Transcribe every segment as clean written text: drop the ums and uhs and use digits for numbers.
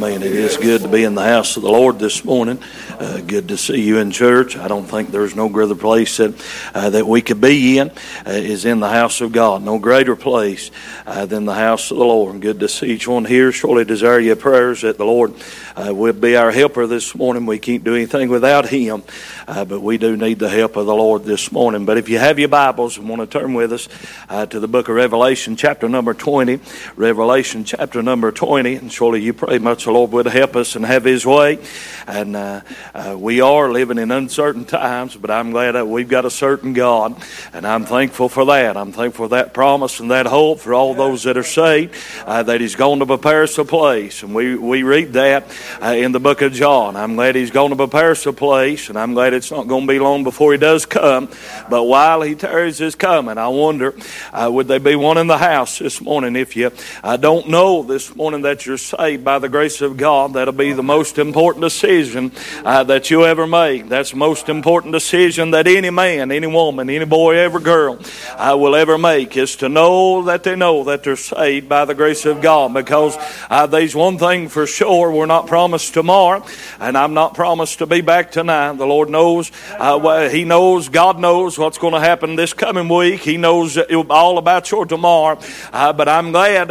Amen. It is good to be in the house of the Lord this morning. Good to see you in church. I don't think there's no greater place that we could be in is in the house of God. No greater place than the house of the Lord. Good to see each one here. Surely desire your prayers that the Lord will be our helper this morning. We can't do anything without Him, but we do need the help of the Lord this morning. But if you have your Bibles and want to turn with us to the book of Revelation, chapter number 20. Revelation chapter number 20. And surely you pray much the Lord would help us and have His way. And we are living in uncertain times, but I'm glad that we've got a certain God, and I'm thankful for that. I'm thankful for that promise and that hope for all those that are saved, that He's going to prepare us a place. And we read that in the book of John. I'm glad He's going to prepare us a place, and I'm glad it's not going to be long before He does come. But while He tarries His coming, I wonder, would there be one in the house this morning? If you don't know this morning that you're saved by the grace of God, that'll be the most important decision that you ever make. That's the most important decision that any man, any woman, any boy, every girl will ever make, is to know that they're saved by the grace of God. Because there's one thing for sure, we're not promised tomorrow, and I'm not promised to be back tonight. The Lord knows, He knows, God knows what's going to happen this coming week. He knows all about your tomorrow. But I'm glad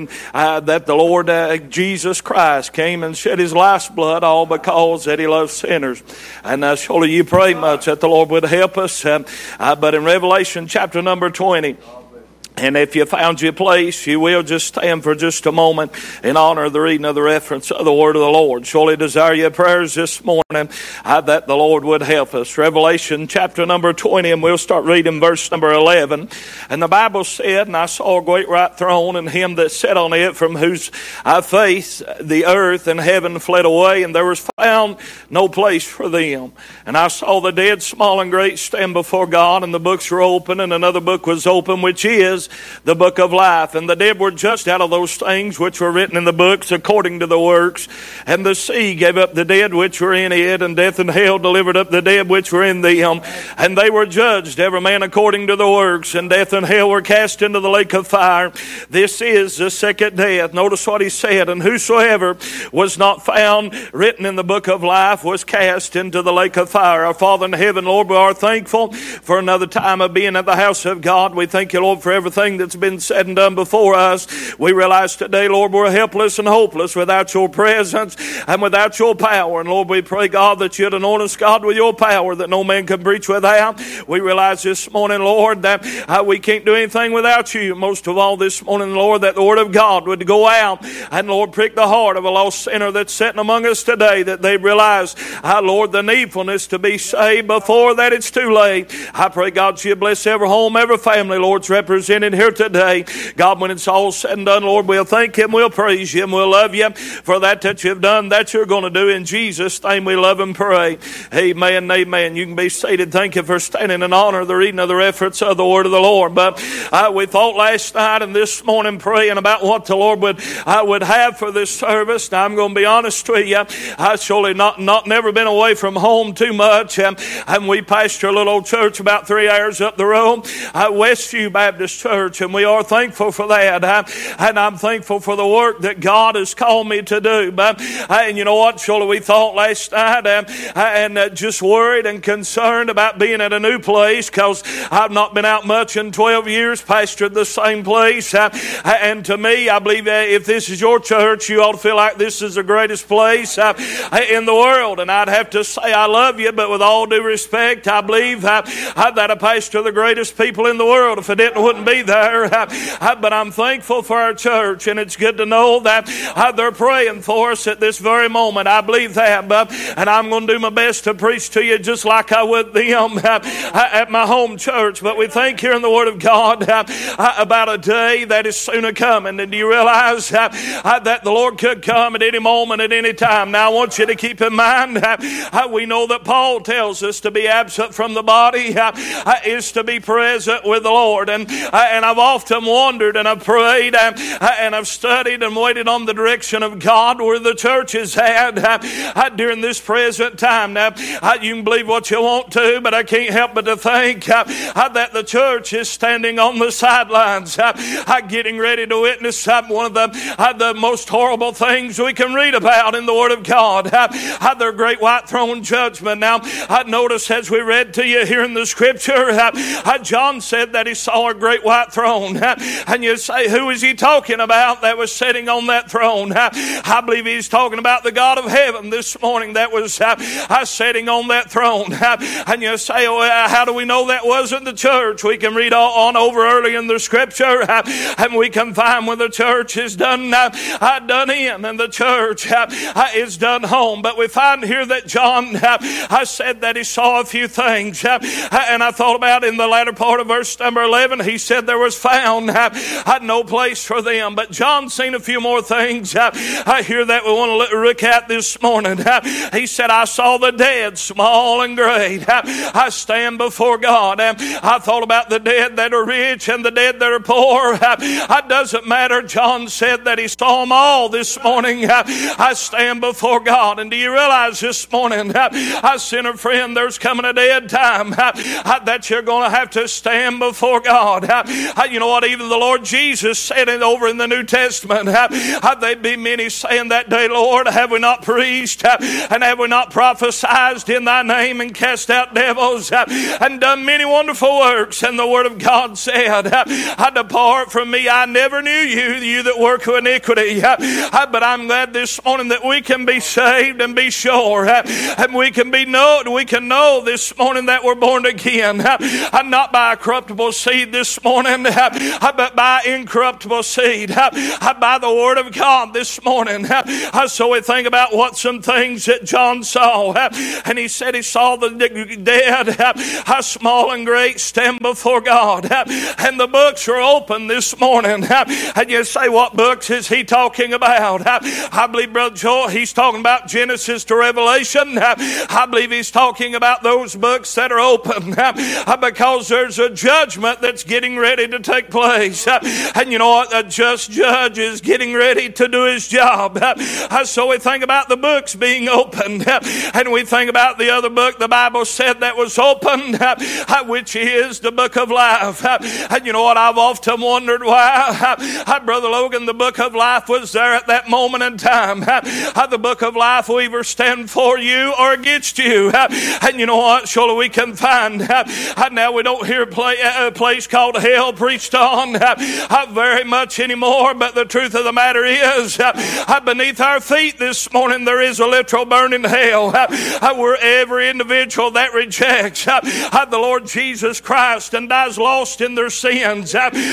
that the Lord Jesus Christ came and shed His life's blood, all because that He loves sinners. And surely you pray much that the Lord would help us. But in Revelation chapter number 20, and if you found your place, you will just stand for just a moment in honor of the reading of the reference of the word of the Lord. Surely desire your prayers this morning that the Lord would help us. Revelation chapter number 20, and we'll start reading verse number 11. And the Bible said, "And I saw a great white throne, and Him that sat on it, from whose face the earth and heaven fled away, and there was found no place for them. And I saw the dead, small and great, stand before God, and the books were open, and another book was open, which is the book of life. And the dead were judged out of those things which were written in the books according to the works. And the sea gave up the dead which were in it, and death and hell delivered up the dead which were in them. And they were judged, every man according to the works. And death and hell were cast into the lake of fire. This is the second death." Notice what he said. "And whosoever was not found written in the book of life was cast into the lake of fire." Our Father in heaven, Lord, we are thankful for another time of being at the house of God. We thank you, Lord, for everything that's been said and done before us. We realize today, Lord, we're helpless and hopeless without your presence and without your power. And Lord, we pray, God, that you'd anoint us, God, with your power that no man can preach without. We realize this morning, Lord, that we can't do anything without you. Most of all this morning, Lord, that the word of God would go out and, Lord, prick the heart of a lost sinner that's sitting among us today, that they realize, Lord, the needfulness to be saved before that it's too late. I pray, God, you bless every home, every family, Lord's represented here today. God, when it's all said and done, Lord, we'll thank Him, we'll praise You, and we'll love You for that you've done, that you're going to do. In Jesus' name we love and pray. Amen, amen. You can be seated. Thank you for standing in honor of the reading of the reference of the word of the Lord. But we thought last night and this morning praying about what the Lord would have for this service. Now I'm going to be honest with you. I surely never been away from home too much. And we pastor a little old church about 3 hours up the road, Westview Baptist Church, and we are thankful for that. And I'm thankful for the work that God has called me to do. But and you know what? Surely we thought last night and just worried and concerned about being at a new place, because I've not been out much in 12 years, pastored the same place. And to me, I believe if this is your church, you ought to feel like this is the greatest place in the world. And I'd have to say I love you, but with all due respect, I believe that I pastor the greatest people in the world. If I didn't, I wouldn't be there. But I'm thankful for our church, and it's good to know that they're praying for us at this very moment. I believe that, and I'm going to do my best to preach to you just like I would them at my home church. But we think here in the Word of God about a day that is soon coming. And do you realize that the Lord could come at any moment, at any time? Now I want you to keep in mind, we know that Paul tells us to be absent from the body is to be present with the Lord. And And I've often wondered and I've prayed and I've studied and waited on the direction of God where the church is at during this present time. Now, you can believe what you want to, but I can't help but to think that the church is standing on the sidelines getting ready to witness one of the most horrible things we can read about in the Word of God, their great white throne judgment. Now, notice as we read to you here in the Scripture, John said that he saw a great white throne. And you say, who is he talking about that was sitting on that throne? I believe he's talking about the God of heaven this morning that was sitting on that throne. And you say, how do we know that wasn't the church? We can read on over early in the Scripture, and we can find when the church is done in and the church is done home. But we find here that John said that he saw a few things. And I thought about in the latter part of verse number 11, he said there was found no place for them. But John seen a few more things here that we want to look at this morning. He said, I saw the dead, small and great. I stand before God. I thought about the dead that are rich and the dead that are poor. It doesn't matter. John said that he saw them all this morning. I stand before God. And do you realize this morning, sinner friend, there's coming a day and time that you're going to have to stand before God. You know what? Even the Lord Jesus said it over in the New Testament. There'd be many saying that day, Lord, have we not preached and have we not prophesied in thy name and cast out devils and done many wonderful works? And the Word of God said, depart from me, I never knew you, you that work iniquity. But I'm glad this morning that we can be saved and be sure, and we can know this morning that we're born again, not by a corruptible seed this morning, but by incorruptible seed, by the Word of God this morning. So we think about what some things that John saw, and he said he saw the dead, small and great, stand before God, and the books are open this morning. And you say, what books is he talking about? I believe, Brother Joel, he's talking about Genesis to Revelation. I believe he's talking about those books that are open because there's a judgment that's getting ready to take place. And you know what? A just judge is getting ready to do his job. So we think about the books being opened, and we think about the other book the Bible said that was opened, which is the book of life. And you know what? I've often wondered why, Brother Logan, the book of life was there at that moment in time. The book of life will either stand for you or against you. And you know what? Surely we can find now we don't hear a place called hell preached on very much anymore, but the truth of the matter is beneath our feet this morning there is a literal burning hell where every individual that rejects the Lord Jesus Christ and dies lost in their sins.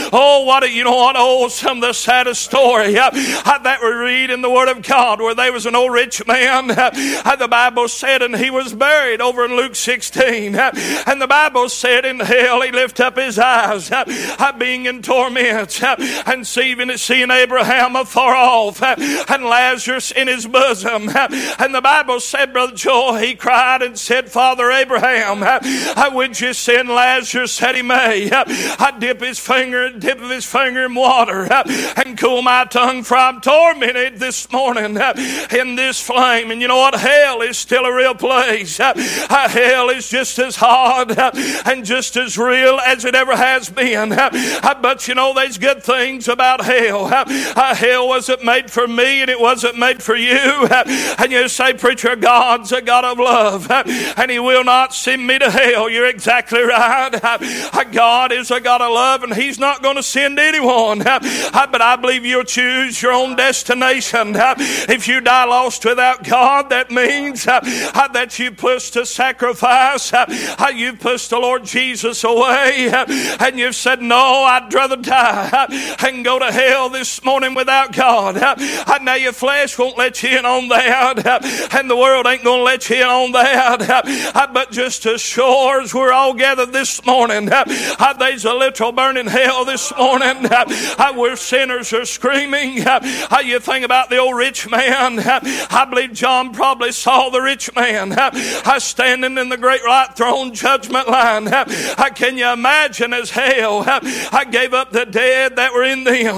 Some of the saddest story that we read in the Word of God, where there was an old rich man, the Bible said, and he was buried over in Luke 16, and the Bible said in hell he lifted up his eyes, being in torment, and seeing Abraham afar off, and Lazarus in his bosom. And the Bible said, Brother Joel, he cried and said, Father Abraham, would you send Lazarus that he may dip of his finger in water and cool my tongue, for I'm tormented this morning in this flame. And you know what? Hell is still a real place. Hell is just as hard and just as real as it ever has been. But you know, there's good things about hell. Hell wasn't made for me, and it wasn't made for you. And you say, preacher, God's a God of love, and He will not send me to hell. You're exactly right. God is a God of love, and He's not going to send anyone. But I believe you'll choose your own destination. If you die lost without God, that means that you pushed to sacrifice. You've pushed the Lord Jesus away, and you've said, no, I'd rather die and go to hell this morning without God. Now your flesh won't let you in on that, and the world ain't going to let you in on that. But just as sure as we're all gathered this morning, there's a literal burning hell this morning where sinners are screaming. You think about the old rich man. I believe John probably saw the rich man standing in the great white throne judgment line. Can you imagine as hell I gave up the dead that were in them.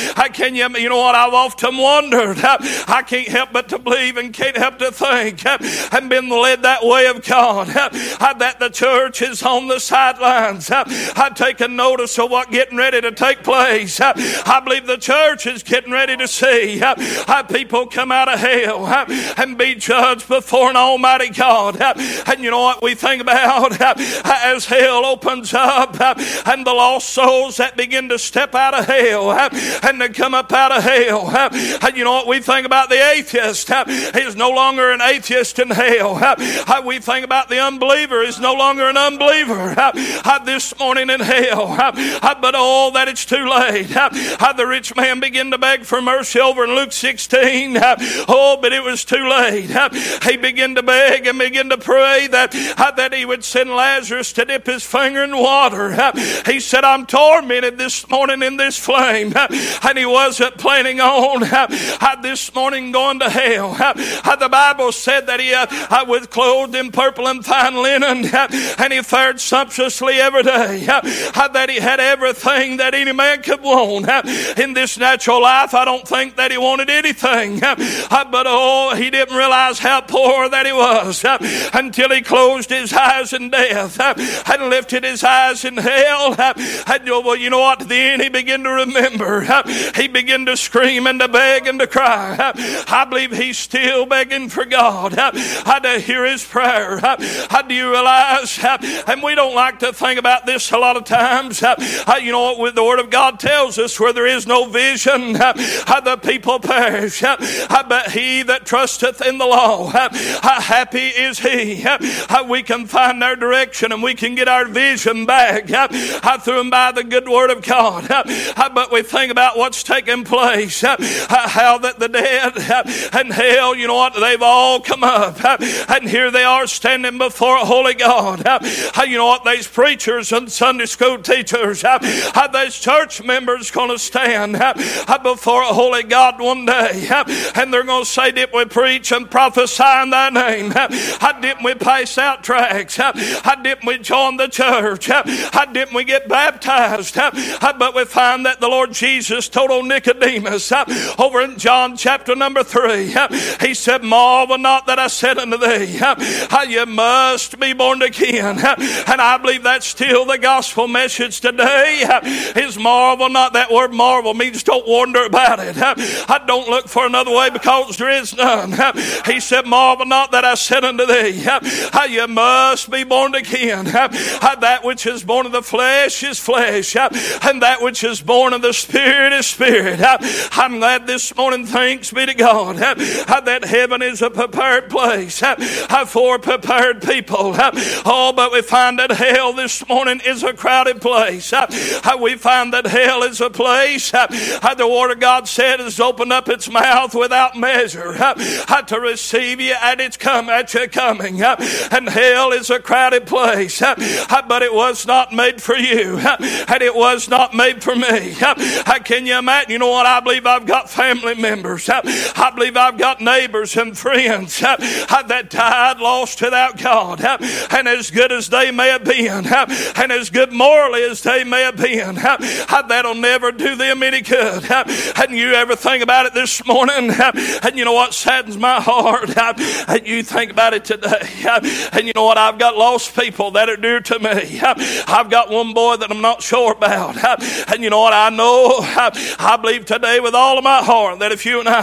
You know what? I've often wondered. I can't help but to believe and can't help to think and been led that way of God. That the church is on the sidelines. I've taken notice of what's getting ready to take place. I believe the church is getting ready to see people come out of hell and be judged before an almighty God. And you know what we think about as hell opens up and the lost souls that begin to step out of hell and to come up out of hell. And you know what we think about the atheist is no longer an atheist in hell. We think about the unbeliever is no longer an unbeliever this morning in hell. But oh, that it's too late. The rich man began to beg for mercy over in Luke 16. Oh, but it was too late. He began to beg and began to pray that he would send Lazarus to dip his finger in water. He said, I'm tormented this morning in this flame. And he wasn't planning on this morning going to hell. The Bible said that he was clothed in purple and fine linen, and he fared sumptuously every day. That he had everything that any man could want. In this natural life, I don't think that he wanted anything. But oh, he didn't realize how poor that he was until he closed his eyes in death and lifted his eyes in hell. And well, you know what? Then he began to remember. He began to scream and to beg and to cry. I believe he's still begging for God to hear his prayer. Do you realize? And we don't like to think about this a lot of times. You know what the Word of God tells us, where there is no vision, the people perish. But he that trusteth in the law, happy is he. We can find our direction and we can get our vision back through and by the good Word of God. But we think about what's taking place, how that the dead and hell, you know what, they've all come up, and here they are standing before a holy God. You know what, these preachers and Sunday school teachers, these church members going to stand before a holy God one day, and they're going to say, did we preach and prophesy in thy name? Didn't we pass out tracts? Didn't we join the church? Didn't we get baptized? But we find that the Lord Jesus told old Nicodemus over in John chapter number 3, he said, marvel not that I said unto thee, you must be born again. And I believe that's still the gospel message today, is marvel not. That word marvel means don't wonder about it. I don't look for another way because there is none. He said, marvel not that I said unto thee, you must be born again. That which is born of the flesh is flesh, and that which is born of the Spirit is spirit. I'm glad this morning, thanks be to God, that heaven is a prepared place for prepared people. Oh, but we find that hell this morning is a crowded place. We find that hell is a place, the Word of God said, has opened up its mouth without measure to receive you at your coming. And hell is a crowded place, but it was not made for you, and it was not made for me. Can you imagine? You know what? I believe I've got family members. I believe I've got neighbors and friends that died lost without God. And as good as they may have been, and as good morally as they may have been, that'll never do them any good. And you ever think about it this morning? And you know what saddens my heart? And you think about it today. And you know what? I've got lost people that are dear to me. I've got one boy that I'm not sure about. And you know what? I know, I believe today with all of my heart that if you and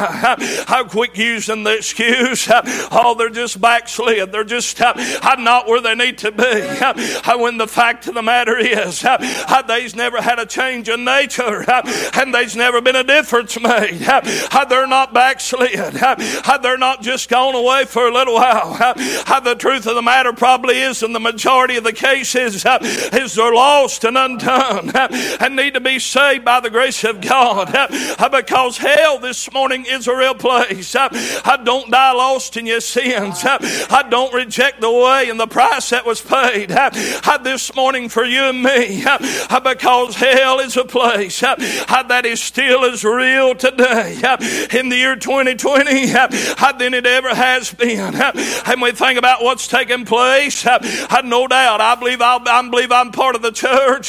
I quit using the excuse, oh, they're just backslid. They're just not where they need to be. When the fact of the matter is, they's never had a change in nature, and there's never been a difference made. They're not backslid. They're not just gone away for a little while. The truth of the matter probably is, in the majority of the cases, is they're lost and undone and need to be saved by the grace of God, because hell this morning is a real place. Don't die lost in your sins. Don't reject the way and the price that was paid this morning for you and me, because hell is a place that is still as real today in the year 2020 than it ever has been. And we think about what's taking place. No doubt, I believe I'm part of the church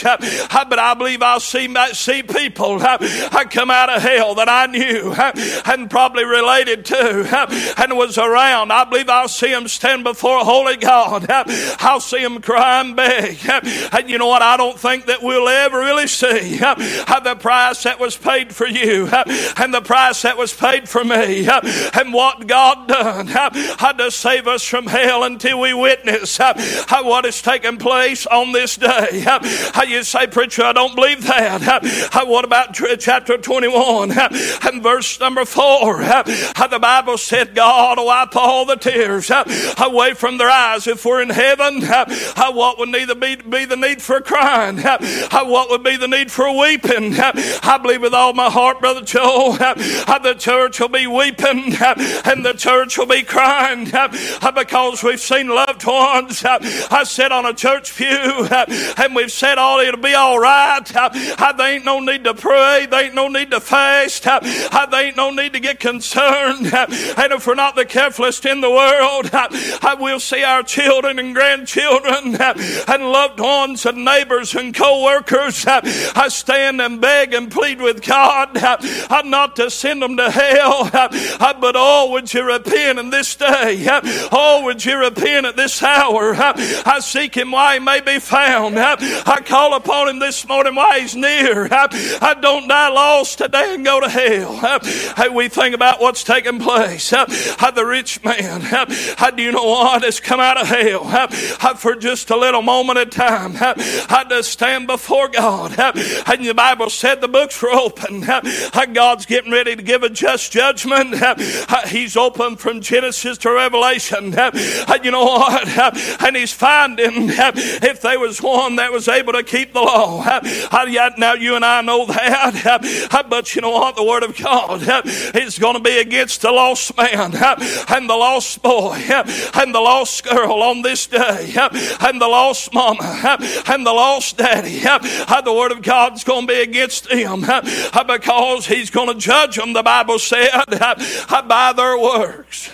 But I believe I'll see people come out of hell that I knew and probably related to and was around. I believe I'll see them stand before a holy God. I'll see them cry and beg. And you know what? I don't think that we'll ever really see the price that was paid for you and the price that was paid for me and what God done to save us from hell until we witness what is taking place on this day. You say, preacher, I don't believe that. What about chapter 21 and verse number 4? The Bible said, God will wipe all the tears away from their eyes. If we're in heaven, what would need to be the need for crying? What would be the need for weeping? I believe with all my heart, Brother Joe, the church will be weeping and the church will be crying because we've seen loved ones sit on a church pew and we've said, oh, it'll be all right. They ain't no need to pray. They ain't no need to fast. They ain't no need to get concerned. And if we're not the carefulest in the world, we'll see our children and grandchildren and loved ones and neighbors and co-workers stand and beg and plead with God not to send them to hell. But oh, would you repent in this day? Oh, would you repent at this hour? I seek him while he may be found. I call upon him this morning while he's near. I don't die lost today and go to hell. We think about what's taking place. The rich man, do you know what, has come out of hell for just a little moment of time. To stand before God. And the Bible said the books were open. God's getting ready to give a just judgment. He's open from Genesis to Revelation. You know what? And he's finding if there was one that was able to keep the law. Now you and I know that. But you know what? The Word of God is going to be against the lost man and the lost boy and the lost girl on this day and the lost mama and the lost daddy. The Word of God's going to be against them because he's going to judge them, the Bible said, by their works.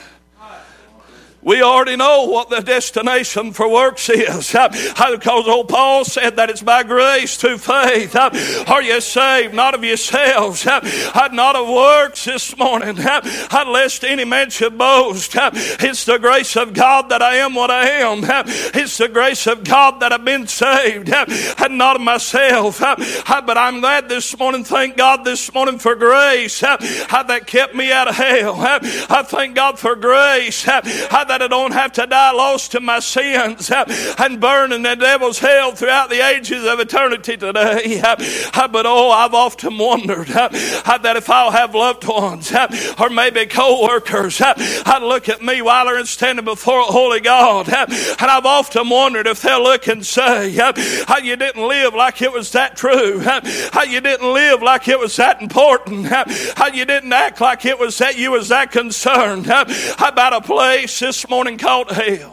We already know what the destination for works is. Because old Paul said that it's by grace through faith. Are you saved? Not of yourselves. Not of works this morning. Lest any man should boast. It's the grace of God that I am what I am. It's the grace of God that I've been saved. And not of myself. But I'm glad this morning, thank God this morning for grace that kept me out of hell. I thank God for grace that I don't have to die lost to my sins and burn in the devil's hell throughout the ages of eternity today. But oh, I've often wondered that if I'll have loved ones or maybe co-workers I'd look at me while they're standing before a holy God, and I've often wondered if they'll look and say, how you didn't live like it was that true, how you didn't live like it was that important, how you didn't act like it was that you was that concerned about a place this morning called hell.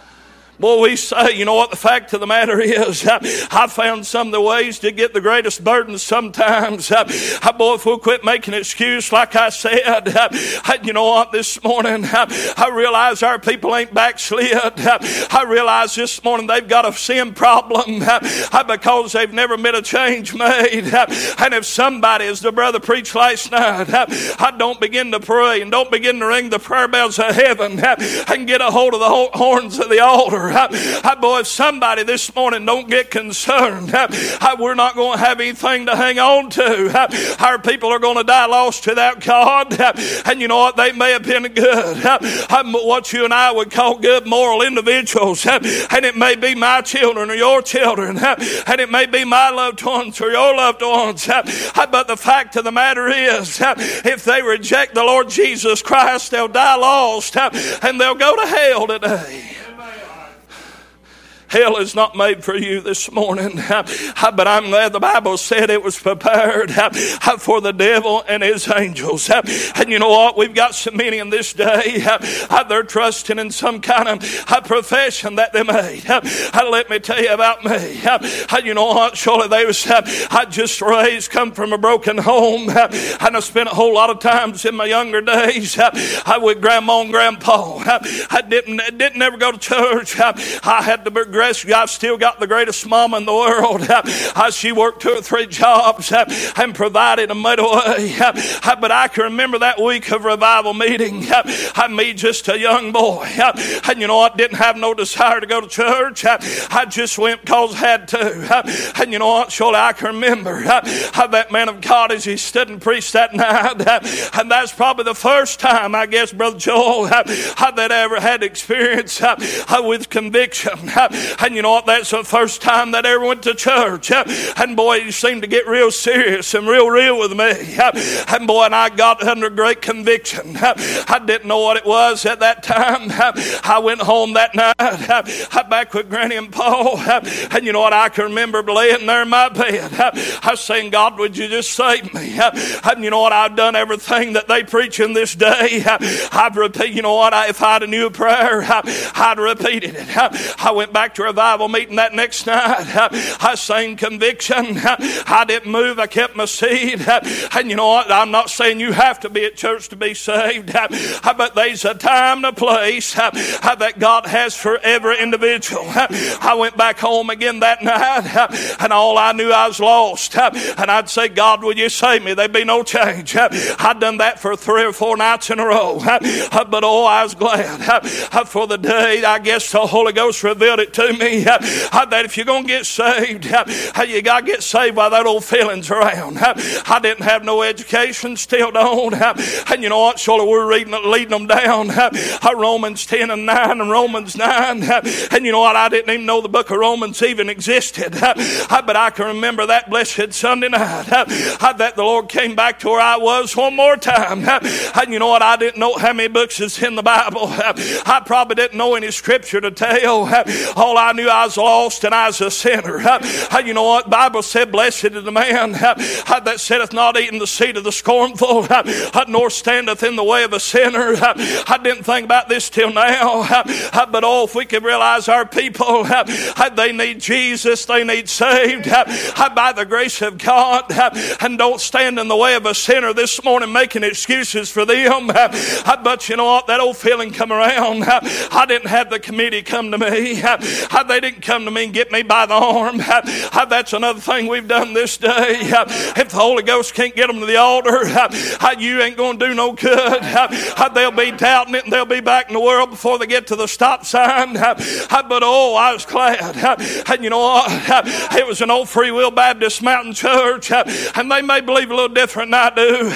Boy, we say, you know what the fact of the matter is? I found some of the ways to get the greatest burdens sometimes. Boy, if we'll quit making an excuse like I said, you know what, this morning, I realize our people ain't backslid. I realize this morning they've got a sin problem because they've never been a change made. And if somebody, as the brother preached last night, I don't begin to pray and don't begin to ring the prayer bells of heaven and get a hold of the horns of the altar, boy, if somebody this morning don't get concerned, we're not going to have anything to hang on to. Our people are going to die lost without God. And you know what? They may have been good. What you and I would call good moral individuals. And it may be my children or your children. And it may be my loved ones or your loved ones. But the fact of the matter is, if they reject the Lord Jesus Christ, they'll die lost. And they'll go to hell today. Hell is not made for you this morning. But I'm glad the Bible said it was prepared for the devil and his angels. And you know what? We've got so many in this day. They're trusting in some kind of profession that they made. Let me tell you about me. You know what? Surely they was, I just raised, come from a broken home. And I spent a whole lot of times in my younger days with Grandma and Grandpa. I didn't ever go to church. I had to I've still got the greatest mama in the world. She worked 2 or 3 jobs and provided a middle way. But I can remember that week of revival meeting. Me, just a young boy. And you know what? Didn't have no desire to go to church. I just went because I had to. And you know what? Surely I can remember how that man of God, as he stood and preached that night. And that's probably the first time, I guess, Brother Joel, that I ever had experience with conviction. And you know what? That's the first time that I ever went to church. And boy, he seemed to get real serious and real with me. And boy, and I got under great conviction. I didn't know what it was at that time. I went home that night back with Granny and Paul. And you know what? I can remember laying there in my bed. I was saying, God, would you just save me? And you know what? I've done everything that they preach in this day. I've repeated, you know what? If I'd have knew a prayer, I'd repeated it. I went back to revival meeting that next night. I sang conviction. I didn't move. I kept my seat. And you know what? I'm not saying you have to be at church to be saved. But there's a time and a place that God has for every individual. I went back home again that night, and all I knew I was lost. And I'd say, God, will you save me? There'd be no change. I'd done that for 3 or 4 nights in a row. But oh, I was glad for the day, I guess the Holy Ghost revealed it to me, that if you're going to get saved, you got to get saved while that old feeling's around. I didn't have no education, still don't. And you know what? Surely we're leading them down. Romans 10 and 9 and Romans 9. And you know what? I didn't even know the book of Romans even existed. But I can remember that blessed Sunday night that the Lord came back to where I was one more time. And you know what? I didn't know how many books is in the Bible. I probably didn't know any scripture to tell. All I knew, I was lost and I was a sinner. You know what? The Bible said, blessed is the man that sitteth not eating the seat of the scornful, nor standeth in the way of a sinner. I didn't think about this till now. But oh, if we could realize our people, they need Jesus, they need saved by the grace of God, and don't stand in the way of a sinner this morning making excuses for them. But you know what? That old feeling come around. I didn't have the committee come to me. They didn't come to me and get me by the arm. That's another thing we've done this day. If the Holy Ghost can't get them to the altar, you ain't going to do no good. They'll be doubting it and they'll be back in the world before they get to the stop sign. But oh, I was glad. And you know what? It was an old Free Will Baptist Mountain Church, and they may believe a little different than I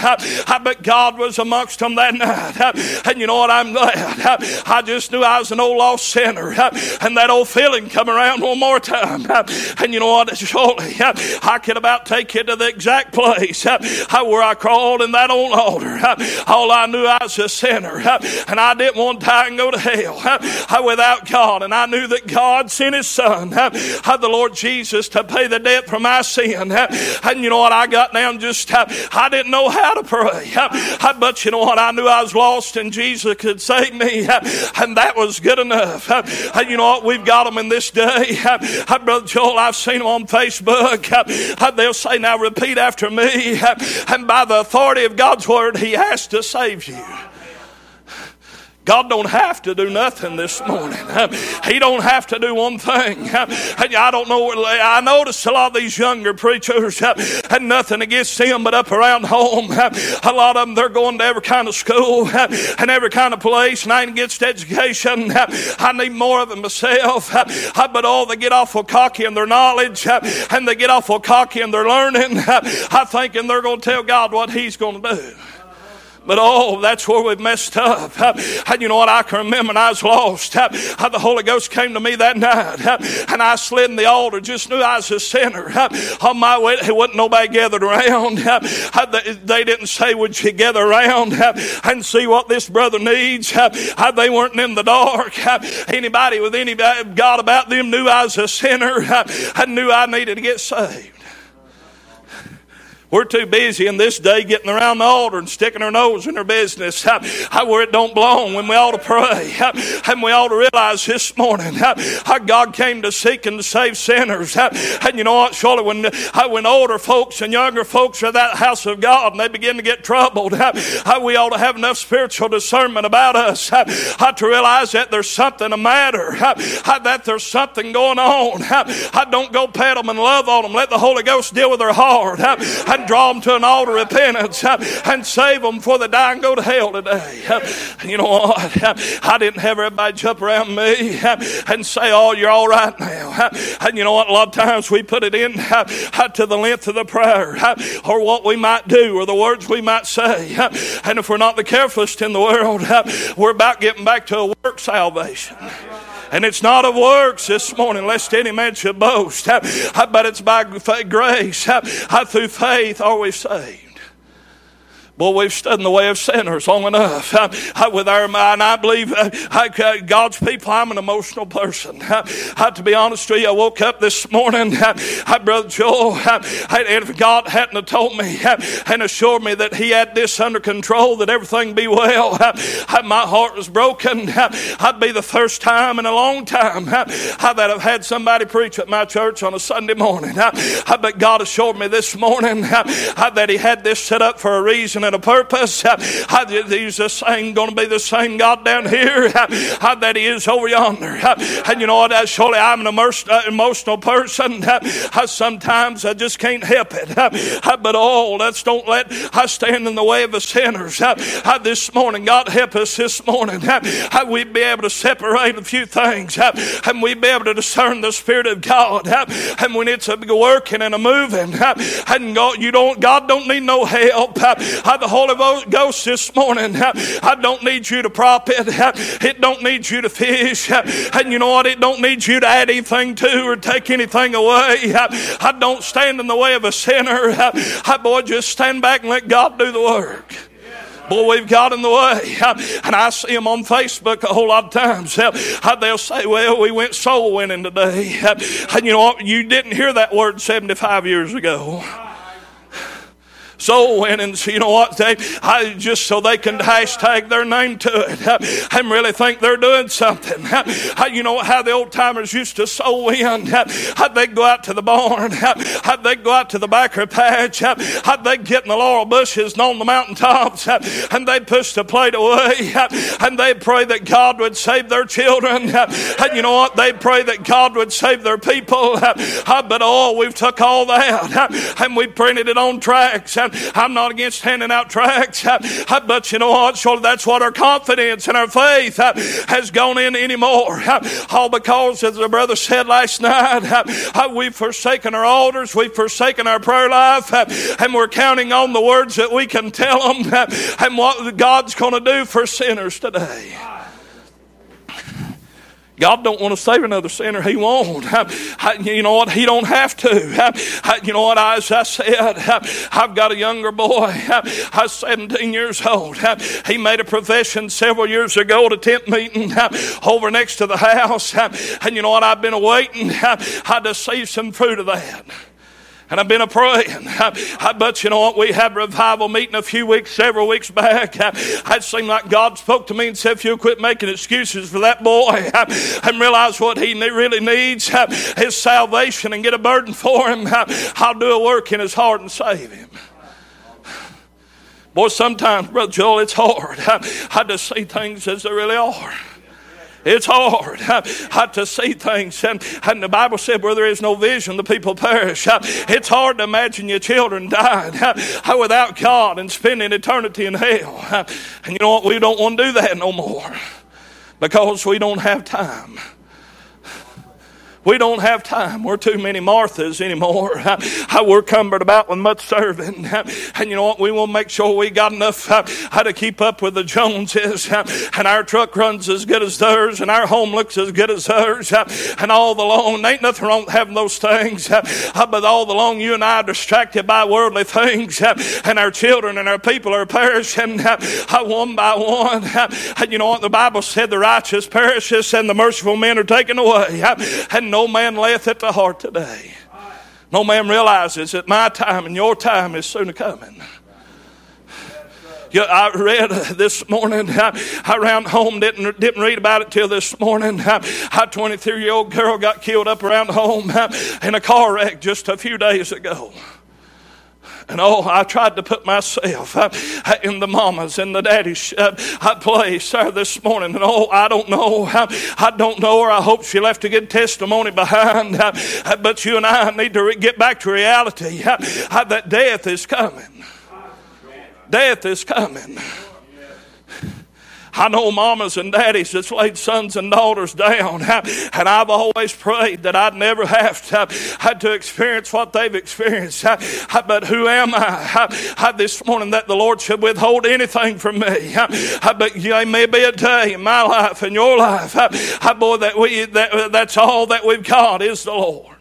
do. But God was amongst them that night. And you know what? I'm glad. I just knew I was an old lost sinner. And that old feeling come around one more time. And you know what? Surely I could about take you to the exact place where I crawled in that old altar. All I knew, I was a sinner. And I didn't want to die and go to hell without God. And I knew that God sent His Son, the Lord Jesus, to pay the debt for my sin. And you know what? I got down I didn't know how to pray. But you know what? I knew I was lost and Jesus could save me. And that was good enough. And you know what? We've got them in this day. Brother Joel, I've seen them on Facebook. They'll say, now repeat after me. And by the authority of God's word, He has to save you. God don't have to do nothing this morning. He don't have to do one thing. I don't know. I notice a lot of these younger preachers, and nothing against them, but up around home, a lot of them, they're going to every kind of school and every kind of place, and I ain't against education. I need more of it myself. But oh, they get awful cocky in their knowledge, and they get awful cocky in their learning. I thinking they're going to tell God what He's going to do. But oh, that's where we've messed up. And you know what? I can remember when I was lost, how the Holy Ghost came to me that night, and I slid in the altar, just knew I was a sinner. On my way, there wasn't nobody gathered around. They didn't say, would you gather around and see what this brother needs? They weren't in the dark. Anybody with any God about them knew I was a sinner and knew I needed to get saved. We're too busy in this day getting around the altar and sticking our nose in our business where it don't belong, when we ought to pray. And we ought to realize this morning how God came to seek and to save sinners. And you know what? Surely when older folks and younger folks are at that house of God and they begin to get troubled, we ought to have enough spiritual discernment about us to realize that there's something the matter, that there's something going on. Don't go pet them and love on them. Let the Holy Ghost deal with their heart and draw them to an altar of repentance and save them before they die and go to hell today. You know what? I didn't have everybody jump around me and say, oh, you're all right now. And you know what? A lot of times we put it in to the length of the prayer or what we might do or the words we might say. And if we're not the carefulest in the world, we're about getting back to a work salvation. And it's not of works this morning, lest any man should boast. But it's by grace, through faith are we saved. Well, we've stood in the way of sinners long enough with our mind. I believe God's people, I'm an emotional person. To be honest with you, I woke up this morning, Brother Joel, and if God hadn't have told me and assured me that he had this under control, that everything be well, my heart was broken. I'd be the first time in a long time that I've had somebody preach at my church on a Sunday morning. But God assured me this morning that he had this set up for a reason and a purpose. He's the same, going to be the same God down here that he is over yonder. And you know what? Surely I'm an emotional person. Sometimes I just can't help it. But let's don't let us stand in the way of the sinners. This morning, God help us this morning. We'd be able to separate a few things. And we'd be able to discern the Spirit of God. And when it's a working and a moving, and God don't need no help. The Holy Ghost this morning, I don't need you to prop it. It don't need you to fish. And you know what? It don't need you to add anything to or take anything away. I don't stand in the way of a sinner. Boy, just stand back and let God do the work. Boy, we've got in the way. And I see them on Facebook a whole lot of times. They'll say, well, we went soul winning today. And you know what? You didn't hear that word 75 years ago. Soul winning, so you know what? Just so they can hashtag their name to it and really think they're doing something. You know how the old timers used to soul win? They'd go out to the barn. They'd go out to the backer patch. They'd get in the laurel bushes and on the mountaintops. And they'd push the plate away. And they'd pray that God would save their children. And you know what? They'd pray that God would save their people. But we've took all that and we printed it on tracts. I'm not against handing out tracts, but you know what? Surely that's what our confidence and our faith has gone in anymore. All because, as the brother said last night, we've forsaken our altars, we've forsaken our prayer life, and we're counting on the words that we can tell them and what God's going to do for sinners today. God don't want to save another sinner. He won't. You know what? He don't have to. You know what? As I said, I've got a younger boy. I was 17 years old. He made a profession several years ago at a tent meeting over next to the house. And you know what? I've been awaiting to see some fruit of that. And I've been a-praying. But you know what? We had a revival meeting several weeks back. It seemed like God spoke to me and said, if you'll quit making excuses for that boy and realize what he really needs, his salvation, and get a burden for him, I'll do a work in his heart and save him. Boy, sometimes, Brother Joel, it's hard. I just see things as they really are. It's hard to see things. And the Bible said where there is no vision, the people perish. It's hard to imagine your children dying without God and spending eternity in hell. And you know what? We don't want to do that no more because we don't have time. We don't have time. We're too many Marthas anymore. We're cumbered about with much serving. And you know what? We want to make sure we got enough to keep up with the Joneses. And our truck runs as good as theirs. And our home looks as good as theirs. And all the long, ain't nothing wrong with having those things. But all the long, you and I are distracted by worldly things. And our children and our people are perishing one by one. And you know what? The Bible said the righteous perisheth and the merciful men are taken away. And no man layeth at the heart today. No man realizes that my time and your time is soon coming. I read this morning, I ran home, didn't read about it till this morning. A 23-year-old girl got killed up around home in a car wreck just a few days ago. And I tried to put myself in the mama's and the daddy's place this morning. And I don't know. I don't know her. I hope she left a good testimony behind. But you and I need to get back to reality that death is coming. Death is coming. I know mamas and daddies that's laid sons and daughters down, and I've always prayed that I'd never have to experience what they've experienced. But who am I this morning that the Lord should withhold anything from me? But there may be a day in my life and your life, boy, that's all that we've got is the Lord.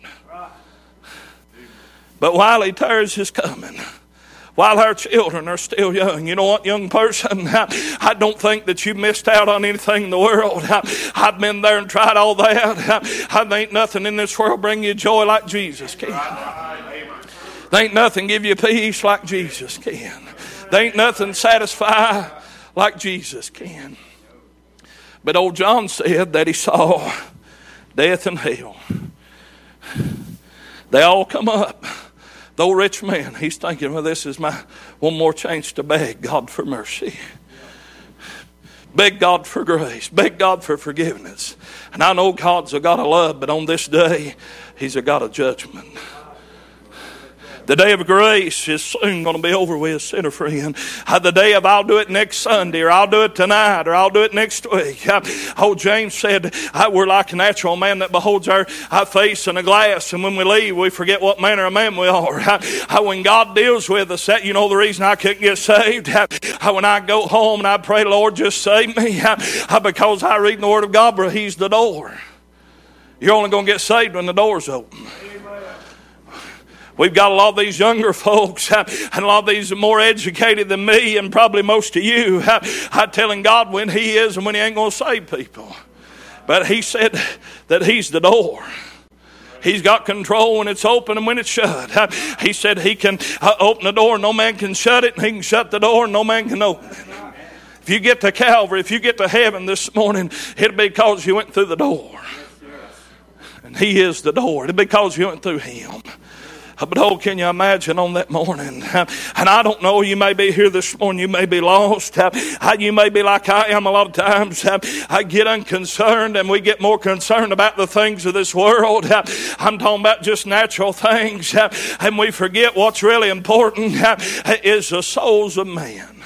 But while He tarries His coming, while our children are still young, you know what, young person? I don't think that you missed out on anything in the world. I've been there and tried all that. There ain't nothing in this world bring you joy like Jesus can. There ain't nothing give you peace like Jesus can. There ain't nothing satisfy like Jesus can. But old John said that he saw death and hell. They all come up. The old rich man, he's thinking, well, this is my one more chance to beg God for mercy. Beg God for grace. Beg God for forgiveness. And I know God's a God of love, but on this day, He's a God of judgment. The day of grace is soon going to be over with, sinner friend. The day of I'll do it next Sunday, or I'll do it tonight, or I'll do it next week. Old James said, we're like a natural man that beholds our face in a glass, and when we leave, we forget what manner of man we are. When God deals with us, that, you know the reason I couldn't get saved? When I go home and I pray, Lord, just save me, because I read in the Word of God where He's the door. You're only going to get saved when the door's open. We've got a lot of these younger folks and a lot of these more educated than me and probably most of you telling God when He is and when He ain't going to save people. But He said that He's the door. He's got control when it's open and when it's shut. He said He can open the door and no man can shut it, and He can shut the door and no man can open it. If you get to Calvary, if you get to heaven this morning, it'll be because you went through the door. And He is the door. It'll be because you went through Him. But can you imagine on that morning? And I don't know, you may be here this morning, you may be lost. You may be like I am a lot of times. I get unconcerned and we get more concerned about the things of this world. I'm talking about just natural things. And we forget what's really important is the souls of men.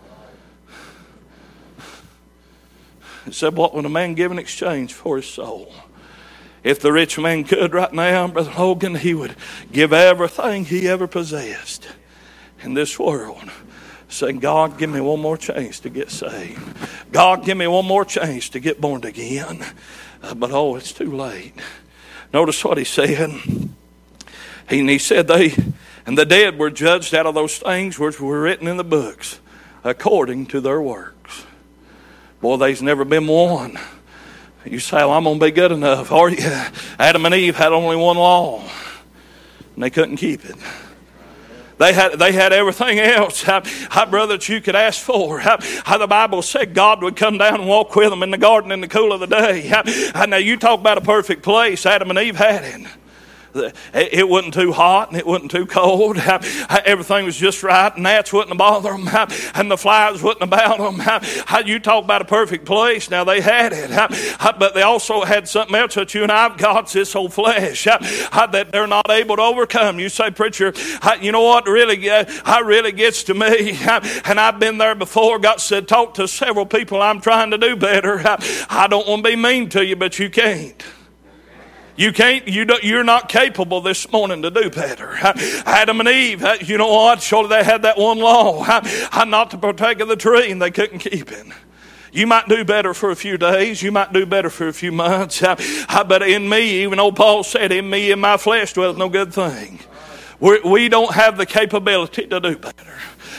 It said, what would a man give in exchange for his soul? If the rich man could right now, Brother Logan, he would give everything he ever possessed in this world. Saying, God, give me one more chance to get saved. God, give me one more chance to get born again. But it's too late. Notice what he said. He said and the dead were judged out of those things which were written in the books according to their works. Boy, there's never been one. You say, well, I'm going to be good enough. Or Adam and Eve had only one law, and they couldn't keep it. They had everything else, brother, that you could ask for. How the Bible said God would come down and walk with them in the garden in the cool of the day. Now you talk about a perfect place. Adam and Eve had it. It wasn't too hot and it wasn't too cold. Everything was just right. Gnats wouldn't bother them, and the flies wouldn't about them. You talk about a perfect place. Now they had it, but they also had something else that you and I've got, this old flesh that they're not able to overcome. You say, preacher, you know what really gets to me, and I've been there before. Got to talk to several people. I'm trying to do better. I don't want to be mean to you, but you can't. You can't, you're not capable this morning to do better. Adam and Eve, you know what? Surely they had that one law, not to partake of the tree, and they couldn't keep it. You might do better for a few days. You might do better for a few months. But in me, even though Paul said, in me, in my flesh dwelleth no good thing. We don't have the capability to do better.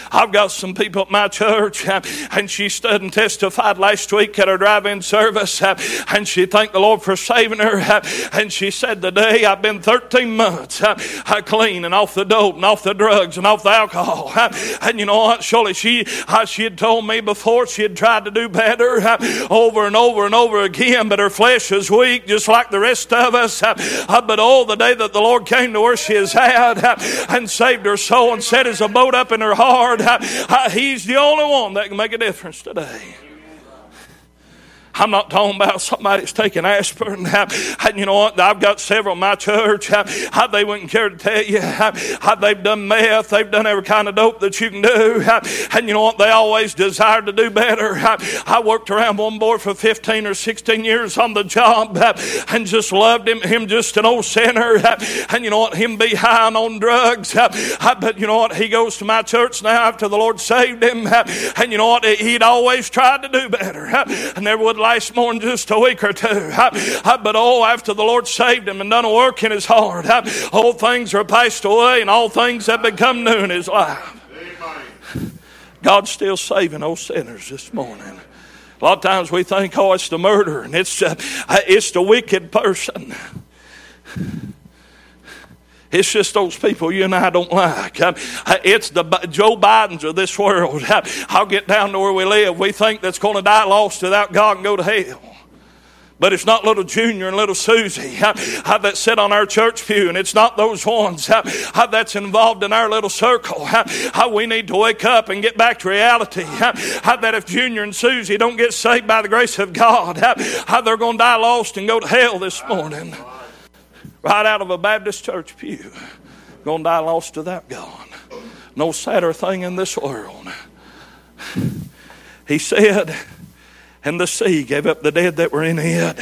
I've got some people at my church, and she stood and testified last week at our drive-in service, and she thanked the Lord for saving her, and she said, today I've been 13 months clean and off the dope and off the drugs and off the alcohol. And you know what? Surely she had told me before she had tried to do better over and over and over again, but her flesh is weak just like the rest of us. But oh, the day that the Lord came to where she is at and saved her soul and set his abode up in her heart, he's the only one that can make a difference today. I'm not talking about somebody that's taking aspirin. And you know what? I've got several in my church. They wouldn't care to tell you. They've done meth. They've done every kind of dope that you can do. And you know what? They always desired to do better. I worked around one boy for 15 or 16 years on the job and just loved him. Him just an old sinner. And you know what? Him be high on drugs. But you know what? He goes to my church now after the Lord saved him. And you know what? He'd always tried to do better. And there would last more than just a week or two. But oh, after the Lord saved him and done a work in his heart, all things are passed away and all things have become new in his life. God's still saving those sinners this morning. A lot of times we think, oh, it's the murderer and it's the wicked person. It's just those people you and I don't like. It's the Joe Bidens of this world. I'll get down to where we live. We think that's going to die lost without God and go to hell. But it's not little Junior and little Susie that sit on our church pew, and it's not those ones that's involved in our little circle. We need to wake up and get back to reality. That if Junior and Susie don't get saved by the grace of God, they're going to die lost and go to hell this morning. Right out of a Baptist church pew. Going to die lost without God. No sadder thing in this world. He said, and the sea gave up the dead that were in it.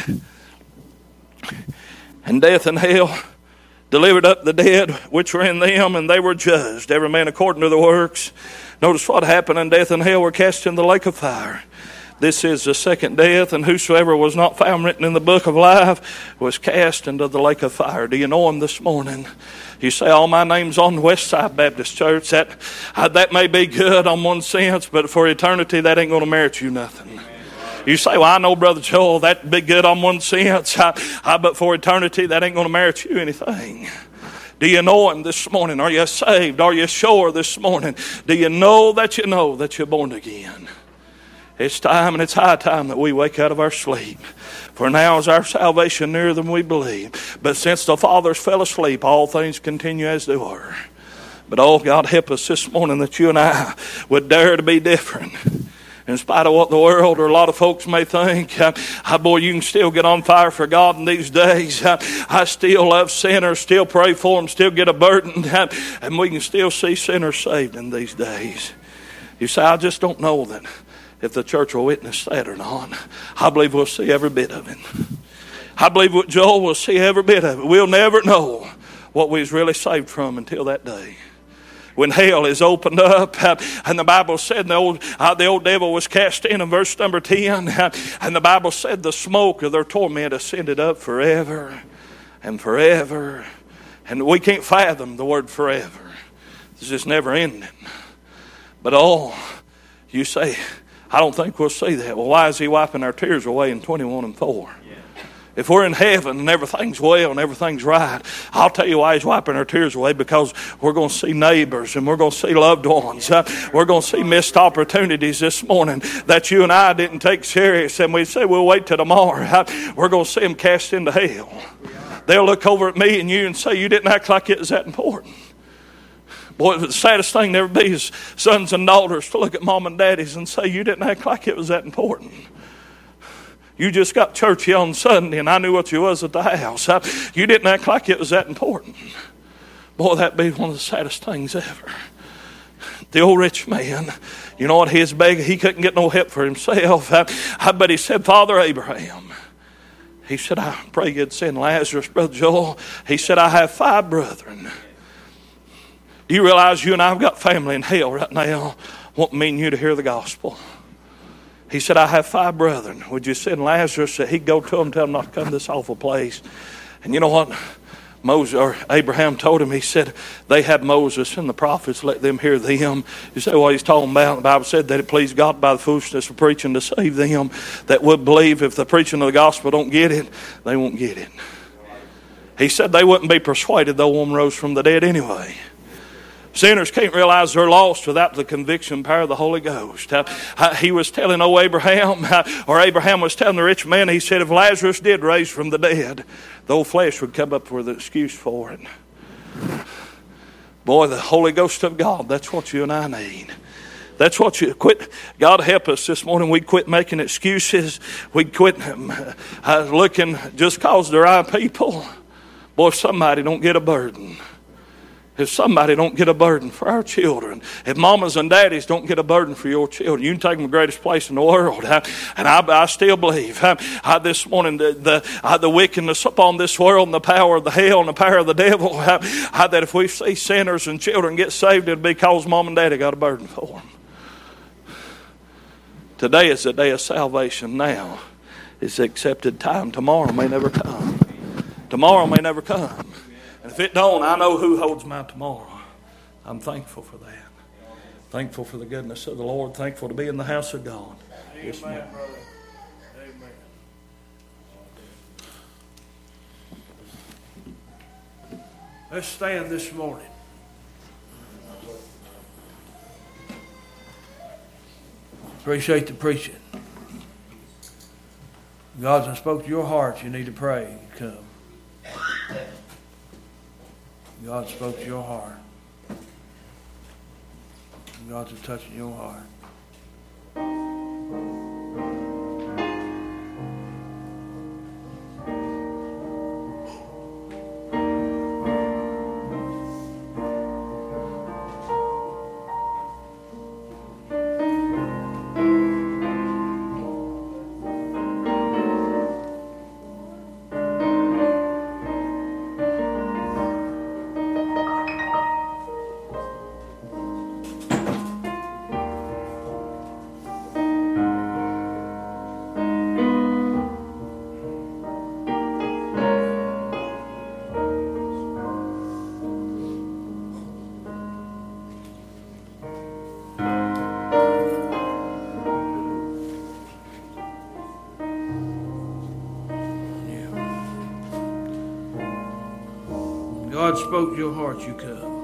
And death and hell delivered up the dead which were in them, and they were judged, every man according to their works. Notice what happened, and death and hell were cast in the lake of fire. This is the second death, and whosoever was not found written in the book of life was cast into the lake of fire. Do you know him this morning? You say, oh, my name's on West Side Baptist Church. That may be good on one sense, but for eternity, that ain't going to merit you nothing. You say, well, I know Brother Joel, that'd be good on one sense, but for eternity, that ain't going to merit you anything. Do you know him this morning? Are you saved? Are you sure this morning? Do you know that you're born again? It's time, and it's high time that we wake out of our sleep. For now is our salvation nearer than we believe. But since the fathers fell asleep, all things continue as they were. But oh, God, help us this morning that you and I would dare to be different. In spite of what the world or a lot of folks may think, boy, you can still get on fire for God in these days. I still love sinners, still pray for them, still get a burden, and we can still see sinners saved in these days. You say, I just don't know that if the church will witness that or not. I believe we'll see every bit of it. I believe what Joel will see every bit of it. We'll never know what we was really saved from until that day. When hell is opened up, and the Bible said the old devil was cast in verse number 10, and the Bible said the smoke of their torment ascended up forever and forever. And we can't fathom the word forever. It's just never ending. But oh, you say, I don't think we'll see that. Well, why is he wiping our tears away in 21:4? If we're in heaven and everything's well and everything's right, I'll tell you why he's wiping our tears away, because we're going to see neighbors and we're going to see loved ones. We're going to see missed opportunities this morning that you and I didn't take serious, and we say we'll wait till tomorrow. We're going to see them cast into hell. They'll look over at me and you and say, you didn't act like it was that important. Boy, the saddest thing there be is sons and daughters to look at mom and daddies and say, you didn't act like it was that important. You just got church here on Sunday and I knew what you was at the house. You didn't act like it was that important. Boy, that'd be one of the saddest things ever. The old rich man, you know what, his beggar, he couldn't get no help for himself. But he said, Father Abraham, he said, I pray you'd send Lazarus, Brother Joel. He said, I have 5 brethren. Do you realize you and I have got family in hell right now wanting me and you to hear the gospel? He said, I have 5 brethren. Would you send Lazarus that he'd go to them, tell them not to come to this awful place? And you know what? Moses or Abraham told him, he said, they had Moses and the prophets, let them hear them. You say, what he's talking about? The Bible said that it pleased God by the foolishness of preaching to save them that would believe. If the preaching of the gospel don't get it, they won't get it. He said they wouldn't be persuaded though one rose from the dead anyway. Sinners can't realize they're lost without the conviction power of the Holy Ghost. He was telling Abraham, or Abraham was telling the rich man, he said, if Lazarus did rise from the dead, the old flesh would come up with an excuse for it. Boy, the Holy Ghost of God, that's what you and I need. That's what you quit. God help us this morning. We'd quit making excuses. We'd quit looking just cause there are people. Boy, if somebody don't get a burden. If somebody don't get a burden for our children, if mamas and daddies don't get a burden for your children, you can take them to the greatest place in the world. And I still believe this morning the wickedness upon this world and the power of the hell and the power of the devil, that if we see sinners and children get saved, it'll be because mom and daddy got a burden for them. Today is the day of salvation. Now is the accepted time. Tomorrow may never come. Tomorrow may never come. And if it don't, I know who holds my tomorrow. I'm thankful for that. Thankful for the goodness of the Lord. Thankful to be in the house of God. Amen, yes, brother. Amen. Let's stand this morning. Appreciate the preaching. God's spoke to your heart. You need to pray. Come. God spoke to your heart. God's touching your heart. God spoke to your heart, you come.